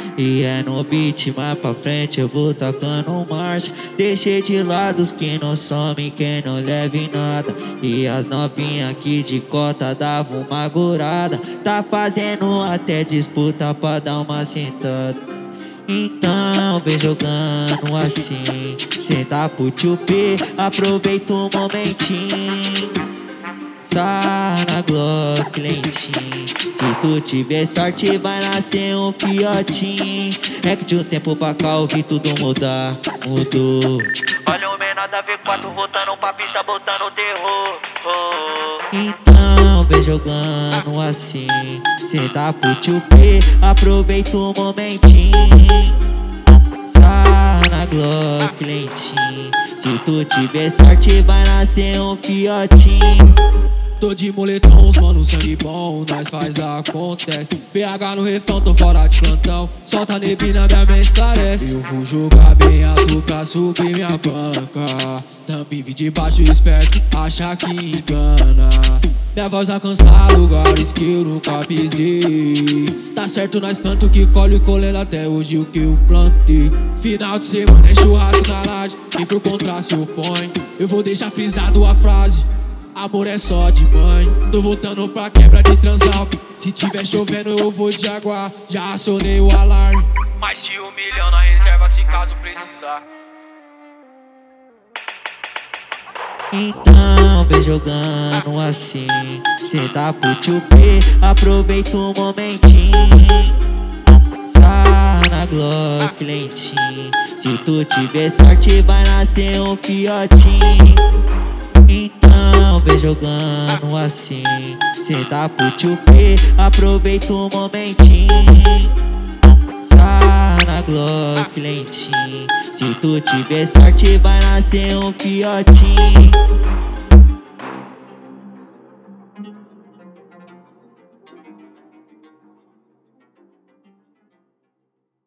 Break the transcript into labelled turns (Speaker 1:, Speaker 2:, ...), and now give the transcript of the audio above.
Speaker 1: E é no beat, mais pra frente eu vou tocando marcha. Deixei de lado os que não somem, quem não leve nada. E as novinhas aqui de cota davam uma gorada. Tá fazendo até disputa pra dar uma sentada. Então vem jogando assim, senta pro tio P, aproveita o momentinho. Sai na Glock lentinho. Se tu tiver sorte vai nascer um fiotinho. É que de um tempo pra cá ouvi tudo mudar, mudou.
Speaker 2: Olha o menor da V4 voltando pra pista, botando terror.
Speaker 1: Então vem jogando assim, senta pro tio P, aproveita o momentinho. Sai na Glock lentinho. Se tu tiver sorte vai nascer um fiotinho.
Speaker 3: Tô de moletom, os mano, sangue bom, nós faz acontece. PH no refrão, tô fora de plantão. Solta neblina, minha mente esclarece. Eu vou jogar bem alto pra subir minha banca. Tampinho de baixo esperto, acha que engana. Minha voz alcançar lugares que eu nunca pisei. Tá certo, nós planto que colhe e colhendo até hoje o que eu plantei. Final de semana é churrasco na laje, quem for contra se opõe. Eu vou deixar frisado a frase: amor é só de mãe. Tô voltando pra quebra de Transalp. Se tiver chovendo eu vou de Jaguar. Já acionei o alarme.
Speaker 2: Mais de 1 milhão na reserva se caso precisar.
Speaker 1: Então vem jogando assim, senta pro tio P, aproveita o momentinho. Sai na Glock lentinho. Se tu tiver sorte vai nascer um fiotinho. Então vem jogando assim, senta pro tio P, aproveita o momentinho. Sai na Glock lentinho. Se tu tiver sorte vai nascer um fiotinho.